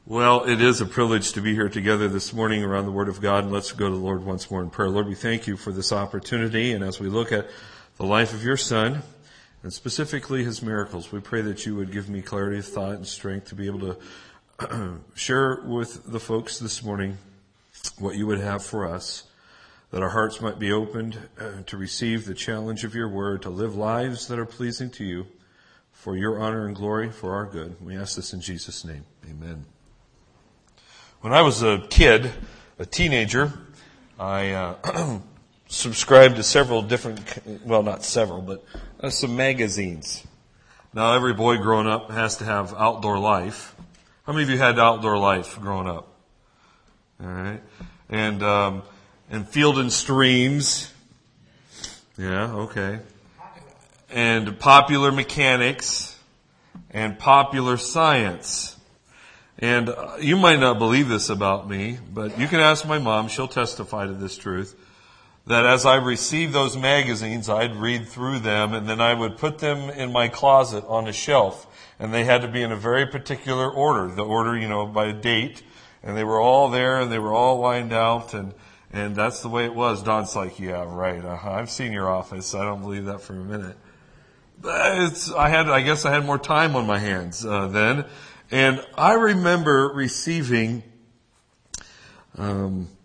Well, it is a privilege to be here together this morning around the Word of God, and let's go to the Lord once more in prayer. Lord, we thank you for this opportunity, and as we look at the life of your Son, and specifically his miracles, we pray that you would give me clarity of thought and strength to be able to share with the folks this morning what you would have for us, that our hearts might be opened to receive the challenge of your Word, to live lives that are pleasing to you, for your honor and glory, for our good. We ask this in Jesus' name. Amen. When I was a kid, a teenager, I subscribed to several different, well, not several, but some magazines. Now, every boy growing up has to have Outdoor Life. How many of you had Outdoor Life growing up? All right. And Field and Streams. Yeah, okay. And Popular Mechanics and Popular Science. And you might not believe this about me, but you can ask my mom, she'll testify to this truth, that as I received those magazines, I'd read through them, and then I would put them in my closet on a shelf. And they had to be in a very particular order, the order, by a date. And they were all there, and they were all lined out, and that's the way it was. Don's like, yeah, right, I've seen your office. I don't believe that for a minute. But I guess I had more time on my hands then. And I remember receiving a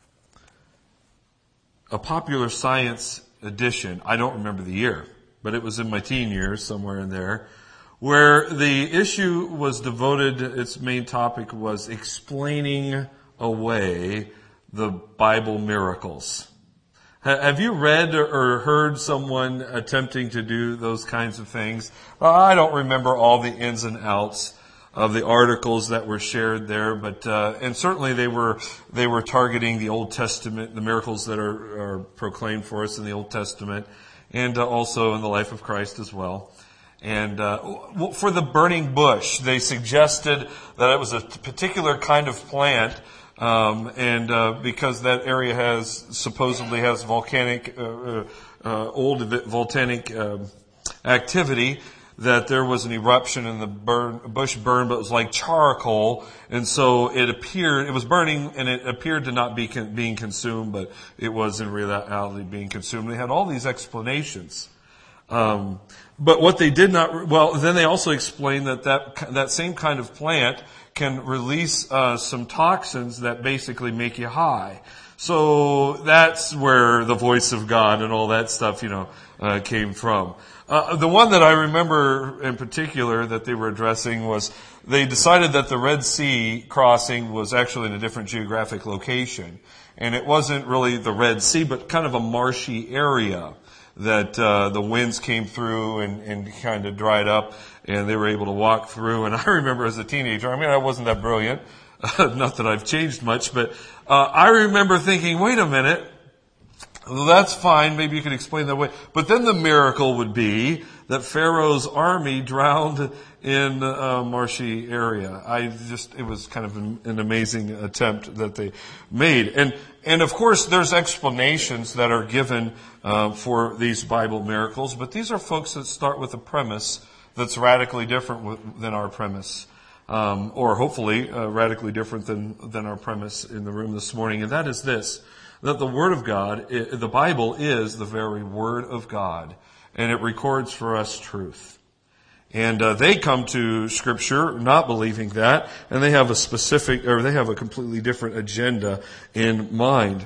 Popular Science edition. I don't remember the year, but it was in my teen years, somewhere in there, where the issue was devoted, its main topic was explaining away the Bible miracles. Have you read or heard someone attempting to do those kinds of things? I don't remember all the ins and outs of the articles that were shared there, but and certainly they were targeting the Old Testament, the miracles that are proclaimed for us in the Old Testament, and also in the life of Christ as well. And for the burning bush, they suggested that it was a particular kind of plant, and because that area supposedly has volcanic old volcanic activity, that there was an eruption and the bush burned, but it was like charcoal, and so it was burning, and it appeared to not be being consumed, but it was in reality being consumed. They had all these explanations. But what they did not, then they also explained that same kind of plant can release some toxins that basically make you high. So that's where the voice of God and all that stuff, came from. The one that I remember in particular that they were addressing was they decided that the Red Sea crossing was actually in a different geographic location. And it wasn't really the Red Sea, but kind of a marshy area that the winds came through and kind of dried up, and they were able to walk through. And I remember as a teenager, I wasn't that brilliant, not that I've changed much, but I remember thinking, wait a minute, that's fine, maybe you could explain that way. But then the miracle would be that Pharaoh's army drowned in a marshy area. It was kind of an amazing attempt that they made. And of course, there's explanations that are given for these Bible miracles, but these are folks that start with a premise that's radically different than our premise. Or hopefully radically different than our premise in the room this morning. And that is this, that the Word of God, the Bible is the very Word of God, and it records for us truth. And they come to Scripture not believing that, and they have a completely different agenda in mind.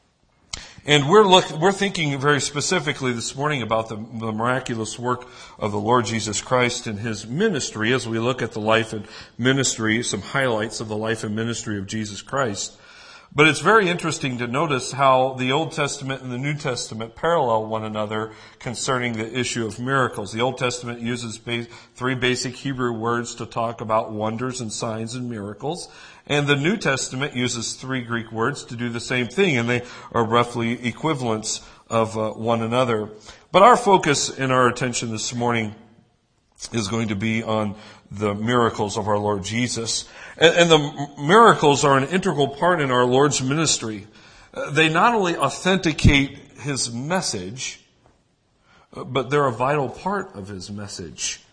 And we're thinking very specifically this morning about the miraculous work of the Lord Jesus Christ and His ministry as we look at the life and ministry, some highlights of the life and ministry of Jesus Christ. But it's very interesting to notice how the Old Testament and the New Testament parallel one another concerning the issue of miracles. The Old Testament uses three basic Hebrew words to talk about wonders and signs and miracles. And the New Testament uses three Greek words to do the same thing, and they are roughly equivalents of one another. But our focus and our attention this morning is going to be on the miracles of our Lord Jesus. And the miracles are an integral part in our Lord's ministry. They not only authenticate His message, but they're a vital part of His message.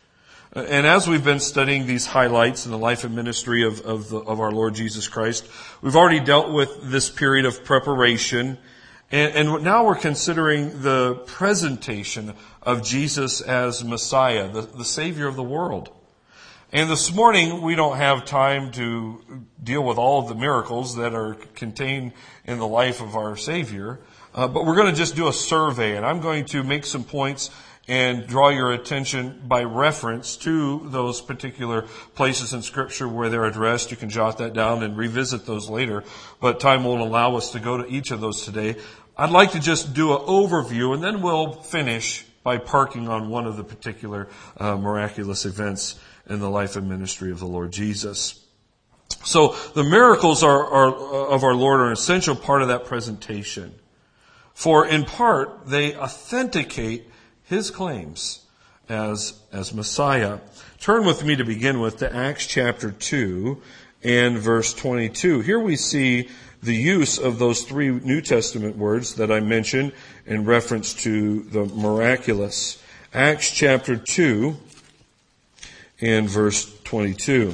And as we've been studying these highlights in the life and ministry of our Lord Jesus Christ, we've already dealt with this period of preparation. And now we're considering the presentation of Jesus as Messiah, the Savior of the world. And this morning, we don't have time to deal with all of the miracles that are contained in the life of our Savior. But we're going to just do a survey, and I'm going to make some points and draw your attention by reference to those particular places in Scripture where they're addressed. You can jot that down and revisit those later, but time won't allow us to go to each of those today. I'd like to just do an overview, and then we'll finish by parking on one of the particular miraculous events in the life and ministry of the Lord Jesus. So the miracles of our Lord are an essential part of that presentation. For in part, they authenticate His claims as Messiah. Turn with me to begin with to Acts chapter 2 and verse 22. Here we see the use of those three New Testament words that I mentioned in reference to the miraculous. Acts chapter 2 and verse 22.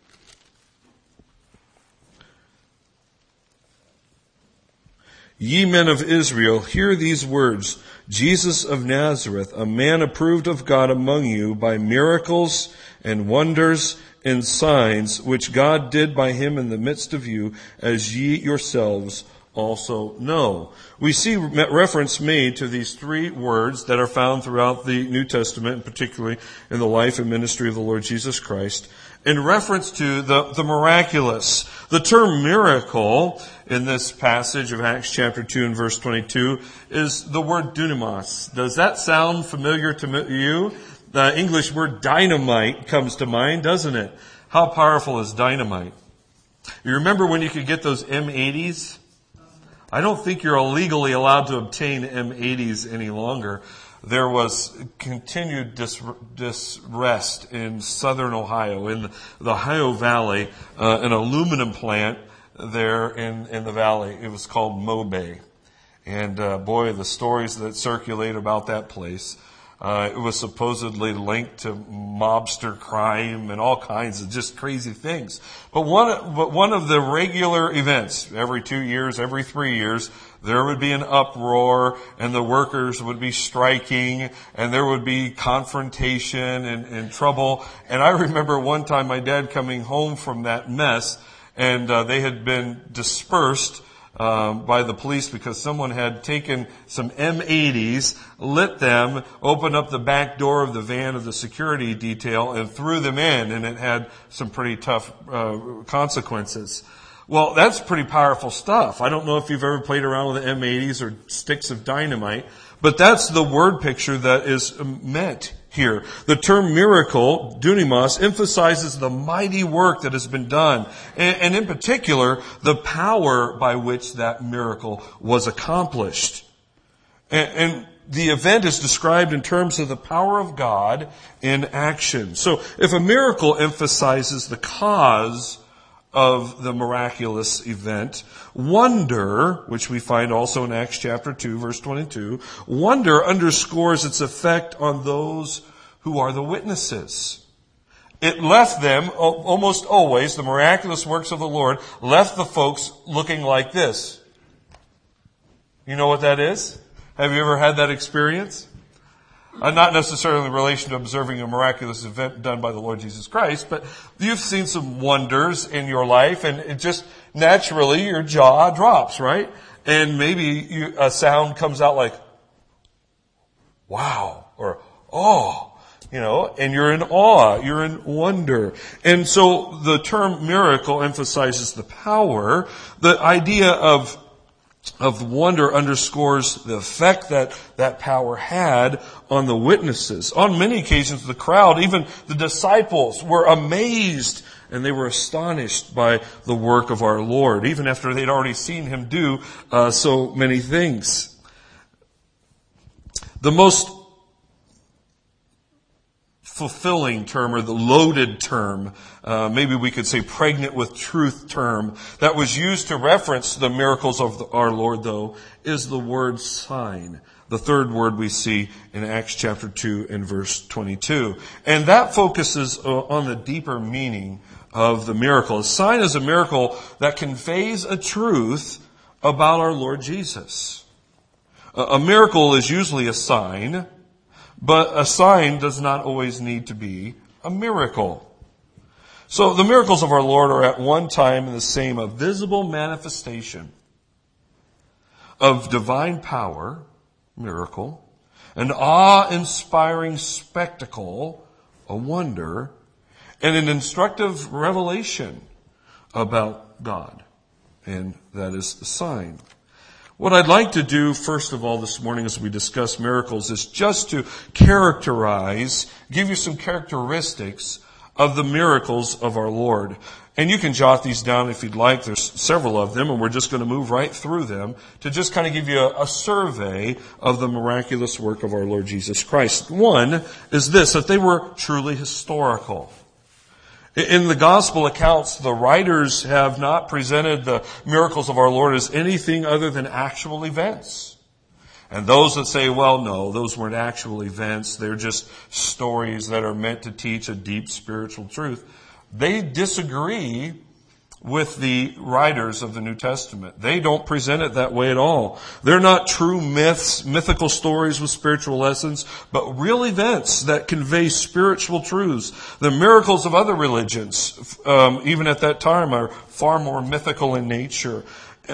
Ye men of Israel, hear these words. Jesus of Nazareth, a man approved of God among you by miracles and wonders and signs, which God did by him in the midst of you, as ye yourselves also know. We see reference made to these three words that are found throughout the New Testament, and particularly in the life and ministry of the Lord Jesus Christ, in reference to the miraculous. The term miracle in this passage of Acts chapter 2 and verse 22 is the word dunamis. Does that sound familiar to you? The English word dynamite comes to mind, doesn't it? How powerful is dynamite? You remember when you could get those M80s? I don't think you're legally allowed to obtain M80s any longer. There was continued disrest in southern Ohio, in the Ohio Valley, an aluminum plant there in the valley. It was called Mobay. And boy, the stories that circulate about that place. It was supposedly linked to mobster crime and all kinds of just crazy things. But one of the regular events, every 2 years, every 3 years, there would be an uproar and the workers would be striking and there would be confrontation and trouble. And I remember one time my dad coming home from that mess and they had been dispersed by the police because someone had taken some M80s, lit them, opened up the back door of the van of the security detail and threw them in, and it had some pretty tough consequences. Well, that's pretty powerful stuff. I don't know if you've ever played around with the M80s or sticks of dynamite, but that's the word picture that is meant here. The term miracle, dunamis, emphasizes the mighty work that has been done, and in particular, the power by which that miracle was accomplished. And the event is described in terms of the power of God in action. So if a miracle emphasizes the cause of the miraculous event, wonder, which we find also in Acts chapter 2, verse 22, wonder underscores its effect on those who are the witnesses. It left them, almost always, the miraculous works of the Lord left the folks looking like this. You know what that is? Have you ever had that experience? Not necessarily in relation to observing a miraculous event done by the Lord Jesus Christ, but you've seen some wonders in your life, and it just naturally your jaw drops, right? And maybe a sound comes out like, wow, or oh, and you're in awe, you're in wonder. And so the term miracle emphasizes the power. The idea of wonder underscores the effect that power had on the witnesses. On many occasions, the crowd, even the disciples, were amazed and they were astonished by the work of our Lord, even after they'd already seen Him do so many things. The most fulfilling term, or the loaded term, maybe we could say pregnant with truth term, that was used to reference the miracles of our Lord, though, is the word sign. the third word we see in Acts chapter 2 and verse 22. And that focuses on the deeper meaning of the miracle. A sign is a miracle that conveys a truth about our Lord Jesus. A miracle is usually a sign, but a sign does not always need to be a miracle. So the miracles of our Lord are at one time the same, a visible manifestation of divine power, miracle, an awe-inspiring spectacle, a wonder, and an instructive revelation about God. And that is the sign. What I'd like to do, first of all, this morning as we discuss miracles is just to characterize, give you some characteristics of the miracles of our Lord. And you can jot these down if you'd like. There's several of them, and we're just going to move right through them to just kind of give you a survey of the miraculous work of our Lord Jesus Christ. One is this, that they were truly historical. In the gospel accounts, the writers have not presented the miracles of our Lord as anything other than actual events. And those that say, well, no, those weren't actual events, they're just stories that are meant to teach a deep spiritual truth, they disagree with the writers of the New Testament. They don't present it that way at all. They're not true myths, mythical stories with spiritual lessons, but real events that convey spiritual truths. The miracles of other religions, even at that time, are far more mythical in nature.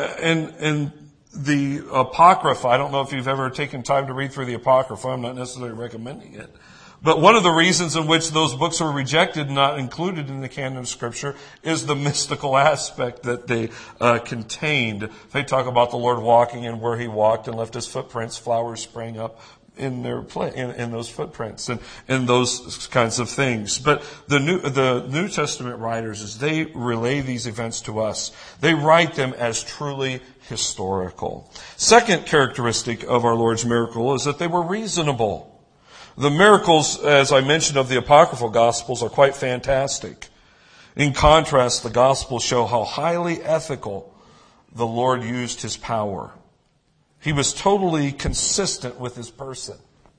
And the Apocrypha, I don't know if you've ever taken time to read through the Apocrypha. I'm not necessarily recommending it. But one of the reasons in which those books were rejected, not included in the canon of Scripture, is the mystical aspect that they contained. They talk about the Lord walking and where He walked and left His footprints. Flowers sprang up in those footprints and those kinds of things. But the New Testament writers, as they relay these events to us, they write them as truly historical. Second characteristic of our Lord's miracle is that they were reasonable. The miracles, as I mentioned, of the apocryphal Gospels are quite fantastic. In contrast, the Gospels show how highly ethical the Lord used His power. He was totally consistent with His person.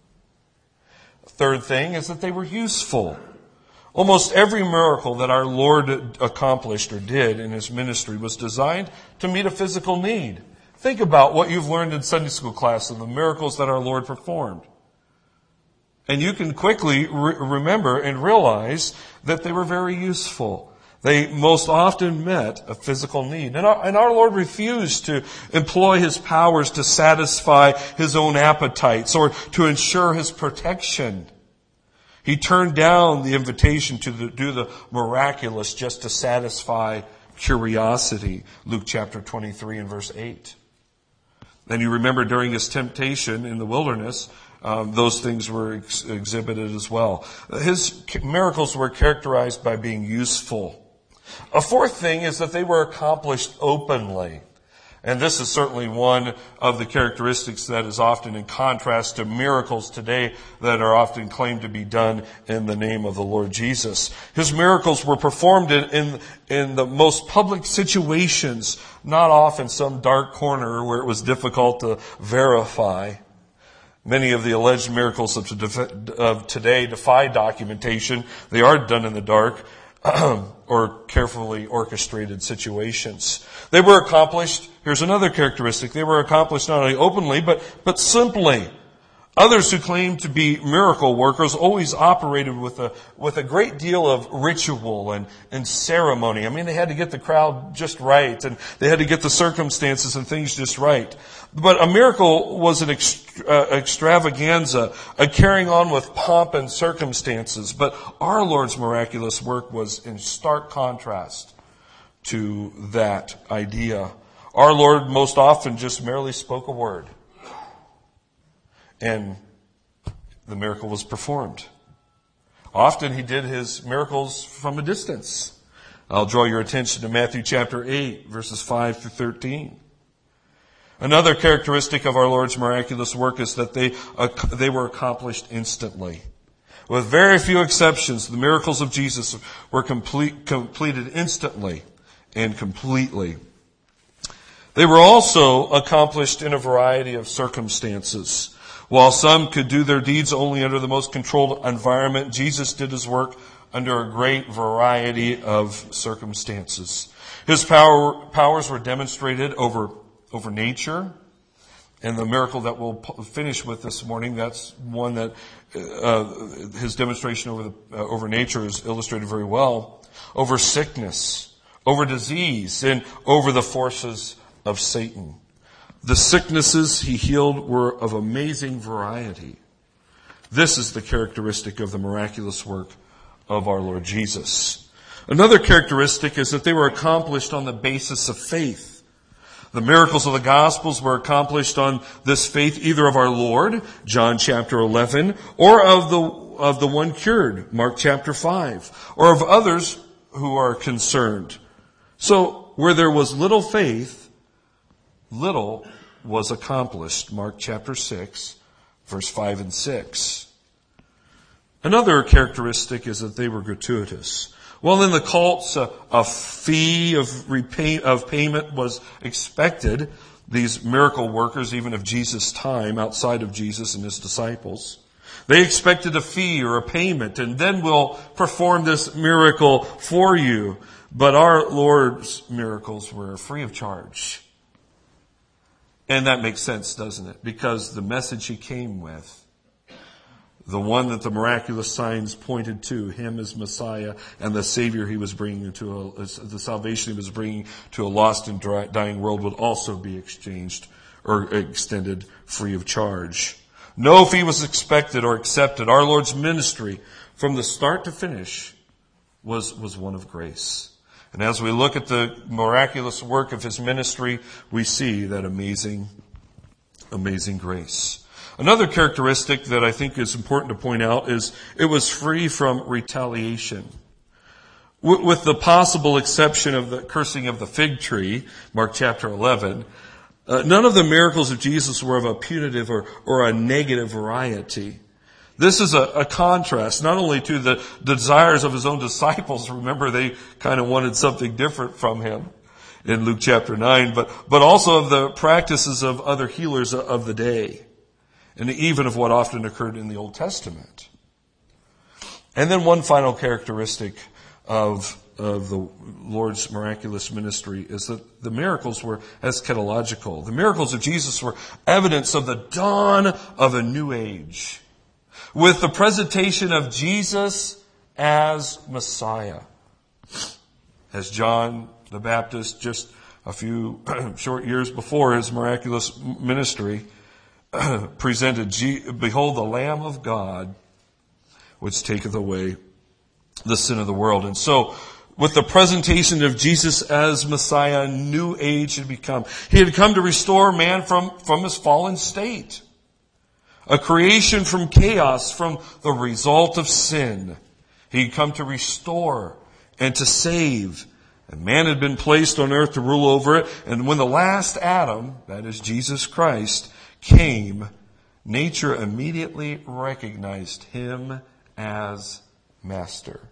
Third thing is that they were useful. Almost every miracle that our Lord accomplished or did in His ministry was designed to meet a physical need. Think about what you've learned in Sunday school class and the miracles that our Lord performed. And you can quickly remember and realize that they were very useful. They most often met a physical need. And our Lord refused to employ His powers to satisfy His own appetites or to ensure His protection. He turned down the invitation to do the miraculous just to satisfy curiosity. Luke chapter 23 and verse 8. And you remember during His temptation in the wilderness, those things were exhibited as well. His miracles were characterized by being useful. A fourth thing is that they were accomplished openly. And this is certainly one of the characteristics that is often in contrast to miracles today that are often claimed to be done in the name of the Lord Jesus. His miracles were performed in the most public situations, not off in some dark corner where it was difficult to verify. Many of the alleged miracles of today defy documentation. They are done in the dark or carefully orchestrated situations. They were accomplished. Here's another characteristic. They were accomplished not only openly, but simply. Others who claimed to be miracle workers always operated with a great deal of ritual and ceremony. I mean, they had to get the crowd just right, and they had to get the circumstances and things just right. But a miracle was an extravaganza, a carrying on with pomp and circumstances. But our Lord's miraculous work was in stark contrast to that idea. Our Lord most often just merely spoke a word, and the miracle was performed. Often He did His miracles from a distance. I'll draw your attention to Matthew chapter 8, verses 5 through 13. Another characteristic of our Lord's miraculous work is that they were accomplished instantly. With very few exceptions, the miracles of Jesus were completed instantly and completely. They were also accomplished in a variety of circumstances. While some could do their deeds only under the most controlled environment, Jesus did his work under a great variety of circumstances. His powers were demonstrated over nature. And the miracle that we'll finish with this morning, that's one that his demonstration over nature is illustrated very well. Over sickness, over disease, and over the forces of Satan. The sicknesses he healed were of amazing variety. This is the characteristic of the miraculous work of our Lord Jesus. Another characteristic is that they were accomplished on the basis of faith. The miracles of the Gospels were accomplished on this faith, either of our Lord, John chapter 11, or of the one cured, Mark chapter 5, or of others who are concerned. So, where there was little faith, little was accomplished, Mark chapter 6, verse 5 and 6. Another characteristic is that they were gratuitous. Well, in the cults, a fee of payment was expected. These miracle workers, even of Jesus' time, outside of Jesus and his disciples, they expected a fee or a payment, and then we'll perform this miracle for you. But our Lord's miracles were free of charge. And that makes sense, doesn't it? Because the message he came with, the one that the miraculous signs pointed to, him as Messiah and the Savior he was bringing the salvation he was bringing to a lost and dying world, would also be exchanged or extended free of charge. No fee was expected or accepted. Our Lord's ministry, from the start to finish, was one of grace. And as we look at the miraculous work of his ministry, we see that amazing grace. Another characteristic that I think is important to point out is it was free from retaliation. With the possible exception of the cursing of the fig tree, Mark chapter 11, none of the miracles of Jesus were of a punitive or a negative variety. This is a contrast not only to the desires of his own disciples. Remember, they kind of wanted something different from him in Luke chapter 9, but also of the practices of other healers of the day, and even of what often occurred in the Old Testament. And then one final characteristic of the Lord's miraculous ministry is that the miracles were eschatological. The miracles of Jesus were evidence of the dawn of a new age, with the presentation of Jesus as Messiah. As John the Baptist, just a few short years before his miraculous ministry, presented, "Behold the Lamb of God, which taketh away the sin of the world." And so, with the presentation of Jesus as Messiah, a new age had become. He had come to restore man from his fallen state. A creation from chaos, from the result of sin. He had come to restore and to save. And man had been placed on earth to rule over it. And when the last Adam, that is Jesus Christ, came, nature immediately recognized him as master.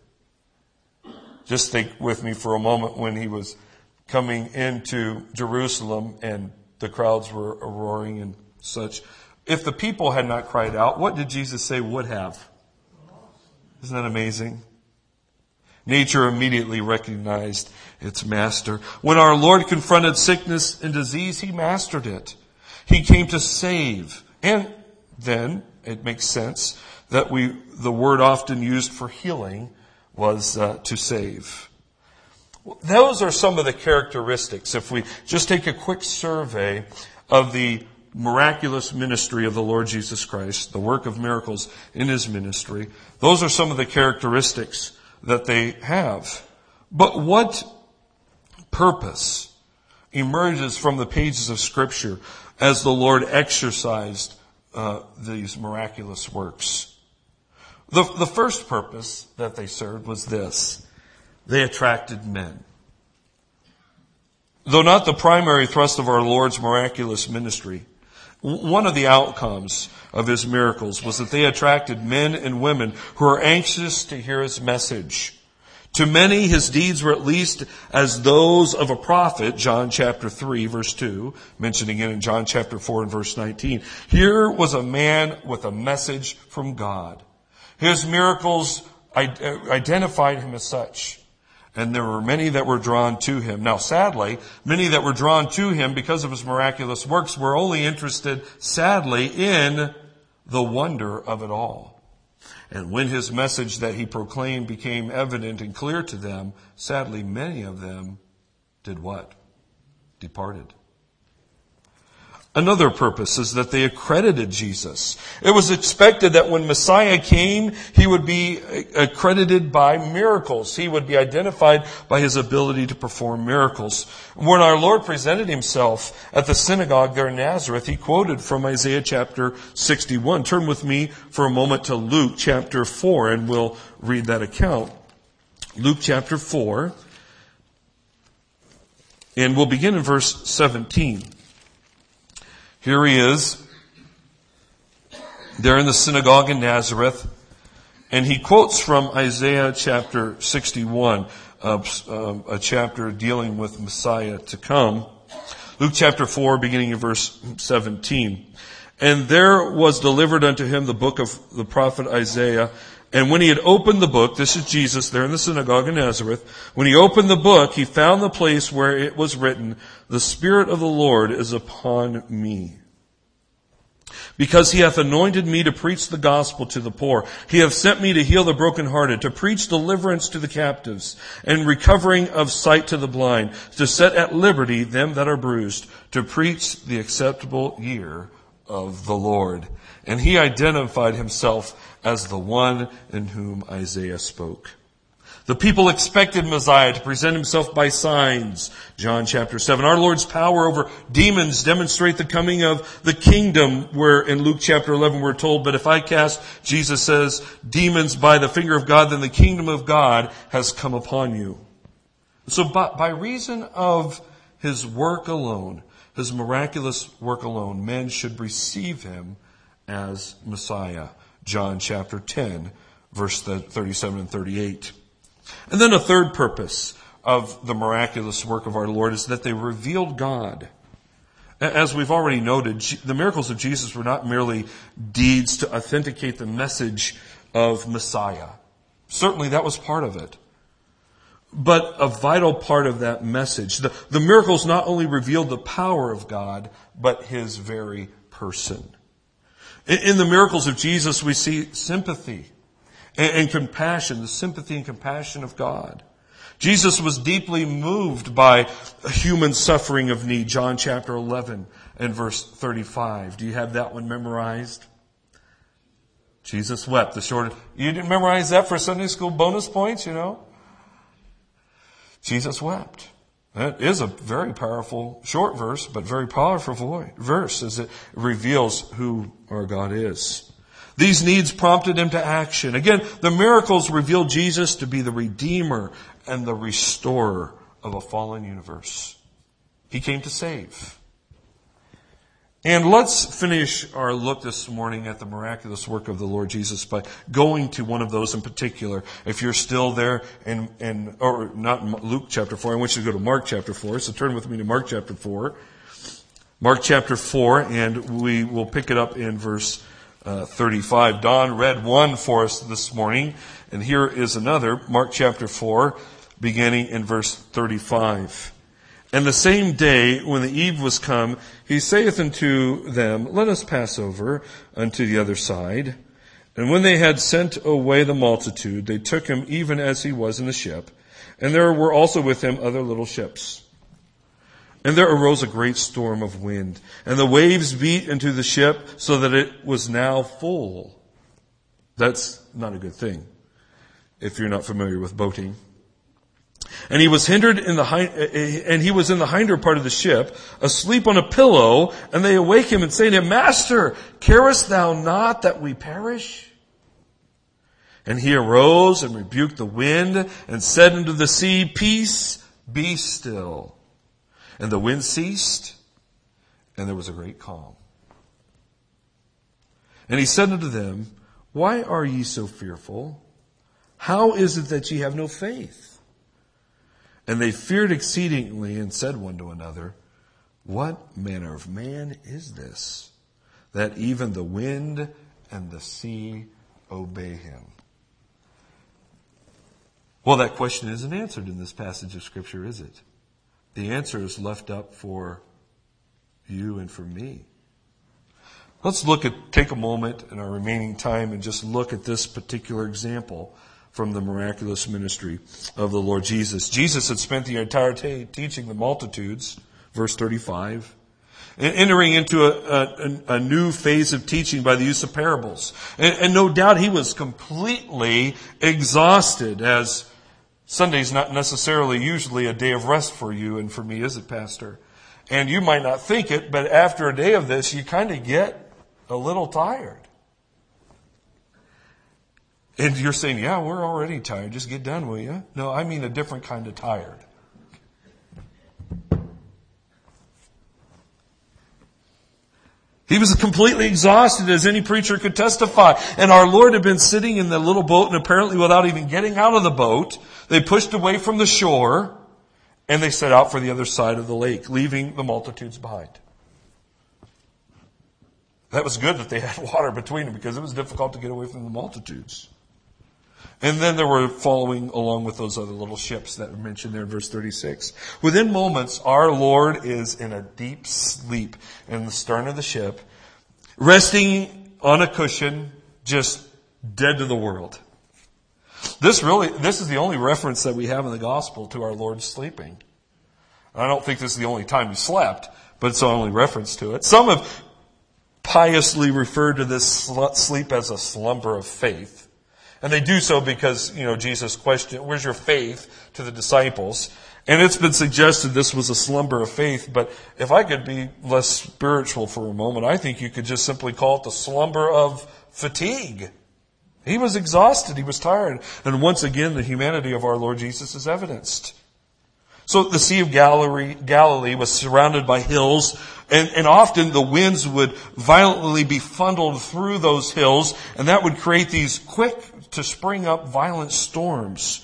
Just think with me for a moment when he was coming into Jerusalem and the crowds were roaring and such. If the people had not cried out, what did Jesus say would have? Isn't that amazing? Nature immediately recognized its master. When our Lord confronted sickness and disease, he mastered it. He came to save. And then it makes sense that the word often used for healing was to save. Those are some of the characteristics. If we just take a quick survey of the miraculous ministry of the Lord Jesus Christ, the work of miracles in his ministry, those are some of the characteristics that they have. But what purpose emerges from the pages of Scripture as the Lord exercised these miraculous works? The first purpose that they served was this: they attracted men. Though not the primary thrust of our Lord's miraculous ministry, one of the outcomes of his miracles was that they attracted men and women who were anxious to hear his message, To many, his deeds were at least as those of a prophet, John chapter 3, verse 2, mentioned again in John chapter 4 and verse 19. Here was a man with a message from God. His miracles identified him as such. And there were many that were drawn to him. Now, sadly, many that were drawn to him because of his miraculous works were only interested, sadly, in the wonder of it all. And when his message that he proclaimed became evident and clear to them, sadly, many of them did what? Departed. Another purpose is that they accredited Jesus. It was expected that when Messiah came, he would be accredited by miracles. He would be identified by his ability to perform miracles. When our Lord presented himself at the synagogue there in Nazareth, he quoted from Isaiah chapter 61. Turn with me for a moment to Luke chapter 4, and we'll read that account. Luke chapter 4, and we'll begin in verse 17. Here he is, there in the synagogue in Nazareth, and he quotes from Isaiah chapter 61, a chapter dealing with Messiah to come. Luke chapter 4, beginning in verse 17. And there was delivered unto him the book of the prophet Isaiah. And when he had opened the book, this is Jesus there in the synagogue in Nazareth, when he opened the book, he found the place where it was written, "The Spirit of the Lord is upon me, because he hath anointed me to preach the gospel to the poor. He hath sent me to heal the brokenhearted, to preach deliverance to the captives, and recovering of sight to the blind, to set at liberty them that are bruised, to preach the acceptable year of the Lord." And he identified himself as the one in whom Isaiah spoke. The people expected Messiah to present himself by signs. John chapter 7. Our Lord's power over demons demonstrate the coming of the kingdom, where in Luke chapter 11 we're told, "But if I cast," Jesus says, "demons by the finger of God, then the kingdom of God has come upon you." So by reason of his work alone, his miraculous work alone, men should receive him as Messiah. John chapter 10, verse 37 and 38. And then a third purpose of the miraculous work of our Lord is that they revealed God. As we've already noted, the miracles of Jesus were not merely deeds to authenticate the message of Messiah. Certainly that was part of it. But a vital part of that message, the miracles not only revealed the power of God, but his very person. In the miracles of Jesus, we see sympathy and compassion, the sympathy and compassion of God. Jesus was deeply moved by human suffering of need. John chapter 11 and verse 35. Do you have that one memorized? Jesus wept. You didn't memorize that for Sunday school bonus points, you know? Jesus wept. That is a very powerful short verse, but very powerful verse as it reveals who our God is. These needs prompted him to action. Again, the miracles revealed Jesus to be the Redeemer and the Restorer of a fallen universe. He came to save. And let's finish our look this morning at the miraculous work of the Lord Jesus by going to one of those in particular. If you're still there or not in Luke chapter 4, I want you to go to Mark chapter 4. So turn with me to Mark chapter 4. Mark chapter 4, and we will pick it up in verse 35. Don read one for us this morning, and here is another. Mark chapter 4, beginning in verse 35. And the same day, when the eve was come, he saith unto them, Let us pass over unto the other side. And when they had sent away the multitude, they took him even as he was in the ship. And there were also with him other little ships. And there arose a great storm of wind, and the waves beat into the ship, so that it was now full. That's not a good thing, if you're not familiar with boating. And he was hindered in he was in the hinder part of the ship, asleep on a pillow, and they awake him and say to him, Master, carest thou not that we perish? And he arose and rebuked the wind, and said unto the sea, Peace, be still. And the wind ceased, and there was a great calm. And he said unto them, Why are ye so fearful? How is it that ye have no faith? And they feared exceedingly and said one to another, What manner of man is this, that even the wind and the sea obey him? Well, that question isn't answered in this passage of Scripture, is it? The answer is left up for you and for me. Let's take a moment in our remaining time and just look at this particular example from the miraculous ministry of the Lord Jesus. Jesus had spent the entire day teaching the multitudes, verse 35, and entering into a new phase of teaching by the use of parables. And no doubt he was completely exhausted, as Sunday's not necessarily usually a day of rest for you and for me, is it, Pastor? And you might not think it, but after a day of this, you kind of get a little tired. And you're saying, yeah, we're already tired. Just get done, will you? No, I mean a different kind of tired. He was completely exhausted, as any preacher could testify. And our Lord had been sitting in the little boat, and apparently without even getting out of the boat, they pushed away from the shore, and they set out for the other side of the lake, leaving the multitudes behind. That was good that they had water between them, because it was difficult to get away from the multitudes. And then they were following along with those other little ships that were mentioned there in verse 36. Within moments, our Lord is in a deep sleep in the stern of the ship, resting on a cushion, just dead to the world. This is the only reference that we have in the gospel to our Lord sleeping. I don't think this is the only time he slept, but it's the only reference to it. Some have piously referred to this sleep as a slumber of faith. And they do so because, Jesus questioned, where's your faith, to the disciples? And it's been suggested this was a slumber of faith, but if I could be less spiritual for a moment, I think you could just simply call it the slumber of fatigue. He was exhausted, he was tired. And once again, the humanity of our Lord Jesus is evidenced. So the Sea of Galilee was surrounded by hills, and often the winds would violently be funneled through those hills, and that would create these quick to spring up violent storms.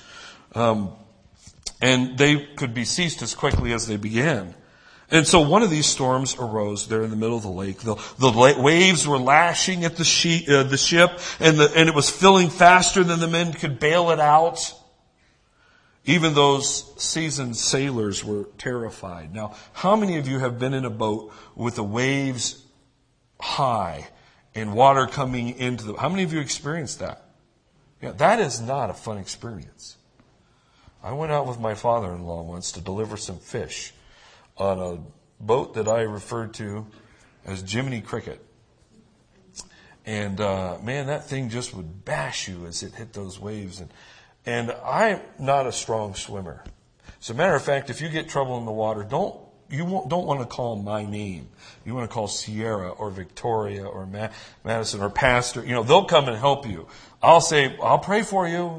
And they could be ceased as quickly as they began. And so one of these storms arose there in the middle of the lake. The waves were lashing at the ship, and it was filling faster than the men could bail it out. Even those seasoned sailors were terrified. Now, how many of you have been in a boat with the waves high and water coming into the... How many of you experienced that? Yeah, that is not a fun experience. I went out with my father-in-law once to deliver some fish on a boat that I referred to as Jiminy Cricket. And man, that thing just would bash you as it hit those waves. And I'm not a strong swimmer. As a matter of fact, if you get trouble in the water, don't want to call my name. You want to call Sierra or Victoria or Madison or Pastor. They'll come and help you. I'll say, I'll pray for you.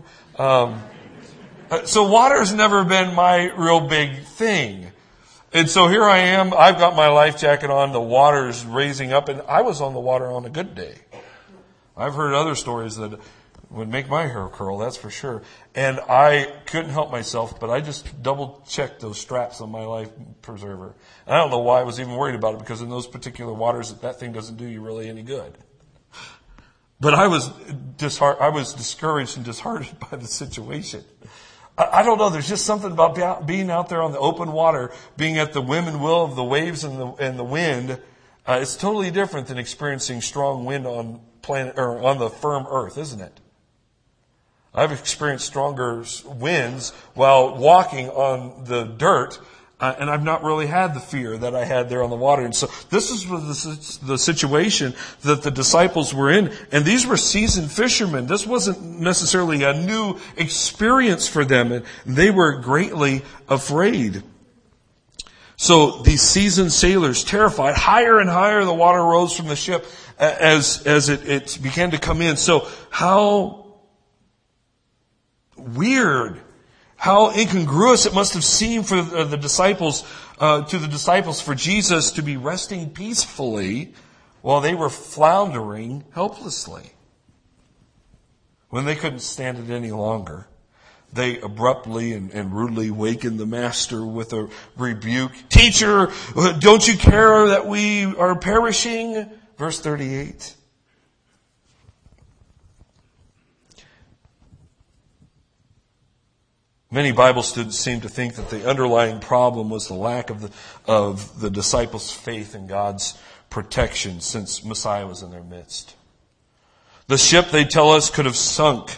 So water's never been my real big thing. And so here I am. I've got my life jacket on. The water's raising up, and I was on the water on a good day. I've heard other stories that would make my hair curl, that's for sure. And I couldn't help myself, but I just double-checked those straps on my life preserver. And I don't know why I was even worried about it, because in those particular waters, that thing doesn't do you really any good. But I was discouraged and disheartened by the situation. I don't know, there's just something about being out there on the open water, being at the whim and will of the waves and the wind. It's totally different than experiencing strong wind on the firm earth, isn't it? I've experienced stronger winds while walking on the dirt, and I've not really had the fear that I had there on the water. And so this is the situation that the disciples were in. And these were seasoned fishermen. This wasn't necessarily a new experience for them, and they were greatly afraid. So these seasoned sailors, terrified, higher and higher the water rose from the ship as it began to come in. So how weird, how incongruous it must have seemed for the disciples, for Jesus to be resting peacefully while they were floundering helplessly. When they couldn't stand it any longer, they abruptly and rudely wakened the master with a rebuke. Teacher, don't you care that we are perishing? Verse 38. Many Bible students seem to think that the underlying problem was the lack of the disciples' faith in God's protection since Messiah was in their midst. The ship, they tell us, couldn't have sunk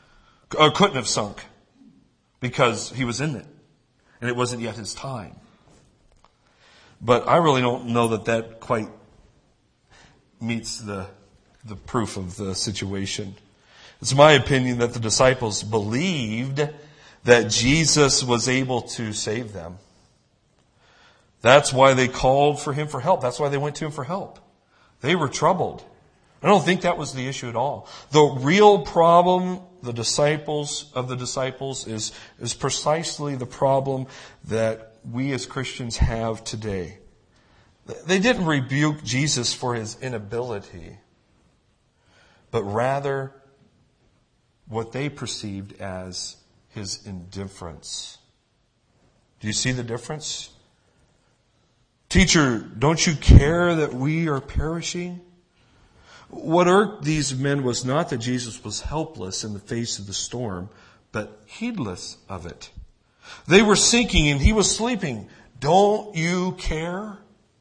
because he was in it, and it wasn't yet his time. But I really don't know that quite meets the proof of the situation. It's my opinion that the disciples believed that Jesus was able to save them. That's why they called for him for help. That's why they went to him for help. They were troubled. I don't think that was the issue at all. The real problem the disciples is precisely the problem that we as Christians have today. They didn't rebuke Jesus for his inability, but rather what they perceived as his indifference. Do you see the difference? Teacher, don't you care that we are perishing? What irked these men was not that Jesus was helpless in the face of the storm, but heedless of it. They were sinking and he was sleeping. Don't you care?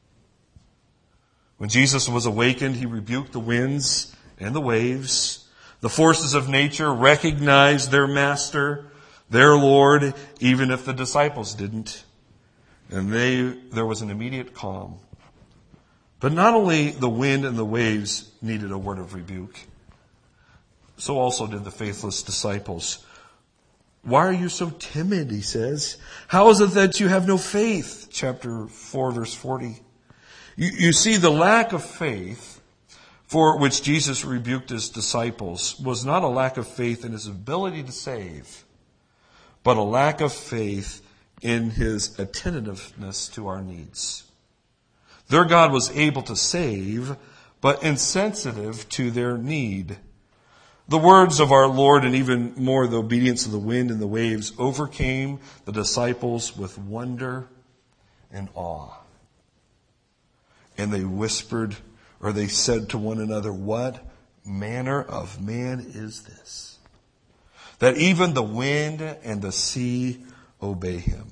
When Jesus was awakened, he rebuked the winds and the waves. The forces of nature recognized their master, their Lord, even if the disciples didn't. And there was an immediate calm. But not only the wind and the waves needed a word of rebuke, so also did the faithless disciples. Why are you so timid, he says. How is it that you have no faith? Chapter 4, verse 40. You see, the lack of faith for which Jesus rebuked his disciples was not a lack of faith in his ability to save, but a lack of faith in his attentiveness to our needs. Their God was able to save, but insensitive to their need. The words of our Lord, and even more the obedience of the wind and the waves, overcame the disciples with wonder and awe. And they whispered, or they said to one another, what manner of man is this, that even the wind and the sea obey him?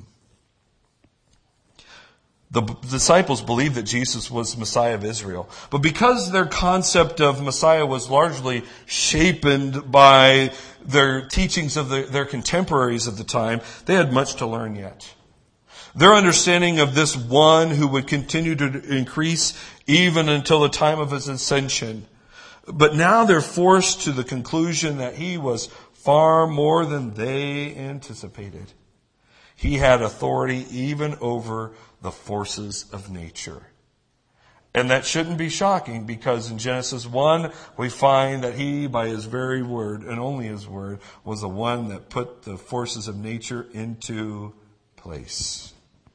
The disciples believed that Jesus was Messiah of Israel. But because their concept of Messiah was largely shapen by their teachings of their contemporaries of the time, they had much to learn yet. Their understanding of this one who would continue to increase even until the time of his ascension. But now they're forced to the conclusion that he was far more than they anticipated. He had authority even over the forces of nature. And that shouldn't be shocking, because in Genesis 1, we find that he, by his very word, and only his word, was the one that put the forces of nature into place.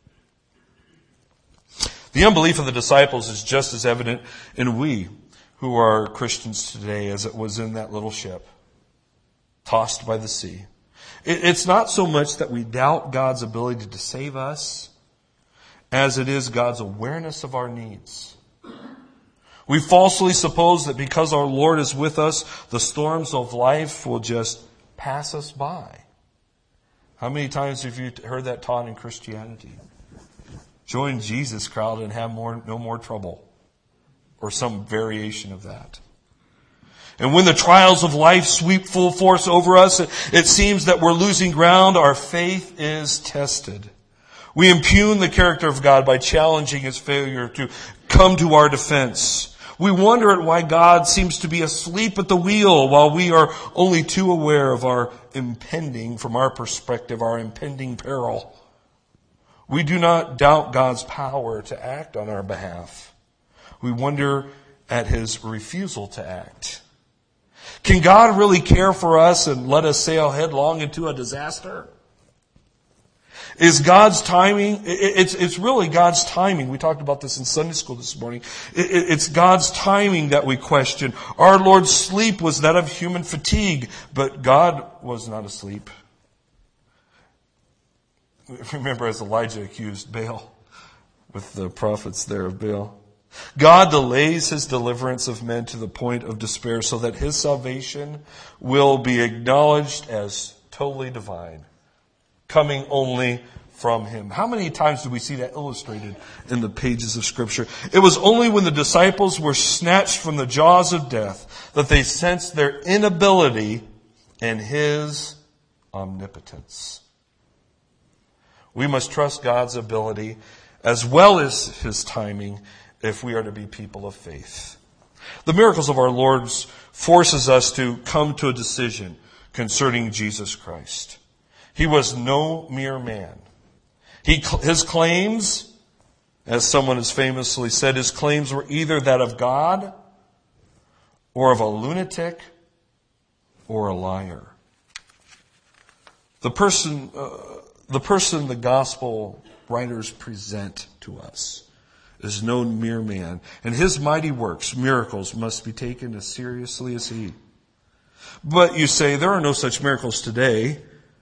The unbelief of the disciples is just as evident in we who are Christians today as it was in that little ship, tossed by the sea. It's not so much that we doubt God's ability to save us as it is God's awareness of our needs. We falsely suppose that because our Lord is with us, the storms of life will just pass us by. How many times have you heard that taught in Christianity? Join Jesus crowd and have no more trouble, or some variation of that. And when the trials of life sweep full force over us, it seems that we're losing ground. Our faith is tested. We impugn the character of God by challenging his failure to come to our defense. We wonder at why God seems to be asleep at the wheel while we are only too aware of our impending, from our perspective, our impending peril. We do not doubt God's power to act on our behalf. We wonder at his refusal to act. Can God really care for us and let us sail headlong into a disaster? Is God's timing, it's really God's timing. We talked about this in Sunday school this morning. It's God's timing that we question. Our Lord's sleep was that of human fatigue, but God was not asleep. Remember as Elijah accused Baal with the prophets there of Baal. God delays his deliverance of men to the point of despair so that his salvation will be acknowledged as totally divine, coming only from him. How many times do we see that illustrated in the pages of Scripture? It was only when the disciples were snatched from the jaws of death that they sensed their inability in his omnipotence. We must trust God's ability as well as his timing if we are to be people of faith. The miracles of our Lord forces us to come to a decision concerning Jesus Christ. He was no mere man. His claims, as someone has famously said, his claims were either that of God or of a lunatic or a liar. The person the gospel writers present to us is no mere man, and his mighty works, miracles, must be taken as seriously as he. But you say, there are no such miracles today.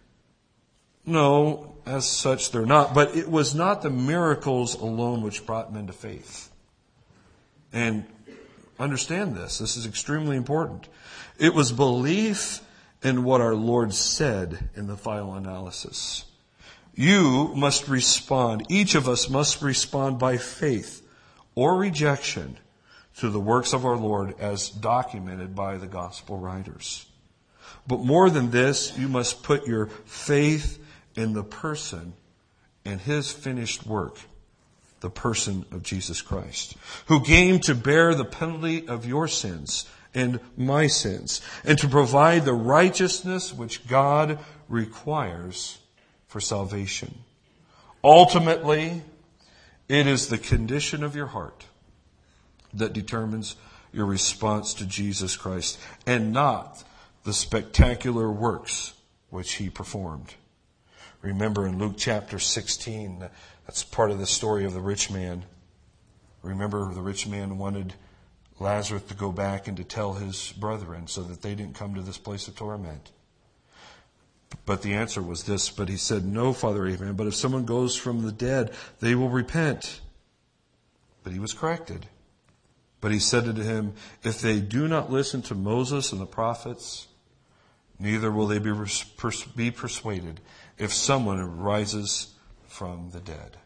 No, as such they're not. But it was not the miracles alone which brought men to faith. And understand this. This is extremely important. It was belief in what our Lord said in the final analysis. You must respond. Each of us must respond by faith or rejection to the works of our Lord as documented by the gospel writers. But more than this, you must put your faith in the person and his finished work, the person of Jesus Christ, who came to bear the penalty of your sins and my sins, and to provide the righteousness which God requires for salvation. Ultimately, it is the condition of your heart that determines your response to Jesus Christ, and not the spectacular works which he performed. Remember in Luke chapter 16, that's part of the story of the rich man. Remember, the rich man wanted Lazarus to go back and to tell his brethren so that they didn't come to this place of torment. But the answer was this, but he said, no, Father Abraham, but if someone goes from the dead, they will repent. But he was corrected. But he said to him, if they do not listen to Moses and the prophets, neither will they be persuaded if someone rises from the dead.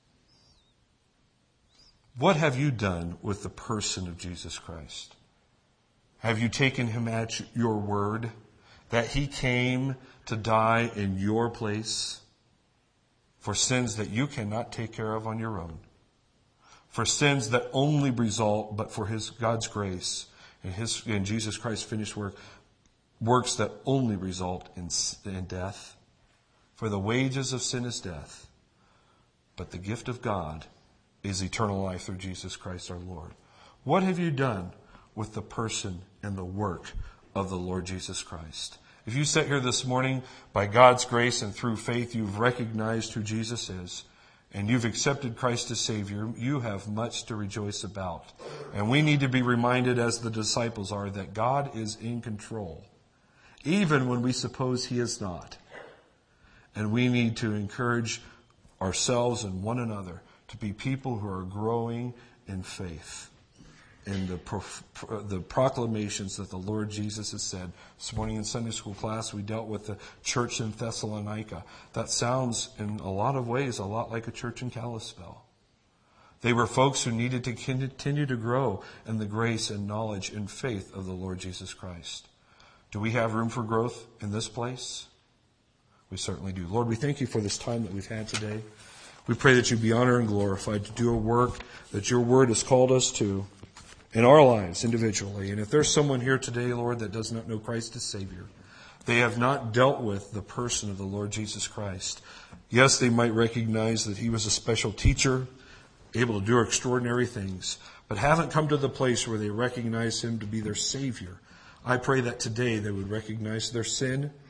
What have you done with the person of Jesus Christ? Have you taken him at your word that he came to die in your place for sins that you cannot take care of on your own, for sins that only result but for God's grace and Jesus Christ's finished works that only result in death? For the wages of sin is death, but the gift of God is eternal life through Jesus Christ our Lord. What have you done with the person and the work of the Lord Jesus Christ? If you sit here this morning, by God's grace and through faith, you've recognized who Jesus is, and you've accepted Christ as Savior, you have much to rejoice about. And we need to be reminded, as the disciples are, that God is in control, even when we suppose he is not. And we need to encourage ourselves and one another to be people who are growing in faith. In the proclamations that the Lord Jesus has said. This morning in Sunday school class, we dealt with the church in Thessalonica. That sounds, in a lot of ways, a lot like a church in Kalispell. They were folks who needed to continue to grow in the grace and knowledge and faith of the Lord Jesus Christ. Do we have room for growth in this place? We certainly do. Lord, we thank you for this time that we've had today. We pray that you be honored and glorified to do a work that your word has called us to in our lives individually. And if there's someone here today, Lord, that does not know Christ as Savior, they have not dealt with the person of the Lord Jesus Christ. Yes, they might recognize that he was a special teacher, able to do extraordinary things, but haven't come to the place where they recognize him to be their Savior. I pray that today they would recognize their sin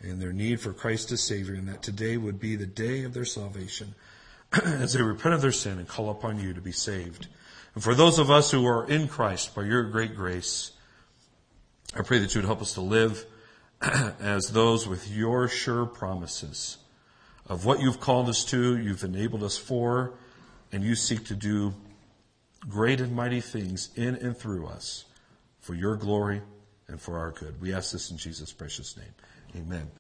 and their need for Christ as Savior, and that today would be the day of their salvation as they repent of their sin and call upon you to be saved. And for those of us who are in Christ, by your great grace, I pray that you would help us to live as those with your sure promises of what you've called us to, you've enabled us for, and you seek to do great and mighty things in and through us for your glory and for our good. We ask this in Jesus' precious name. Amen.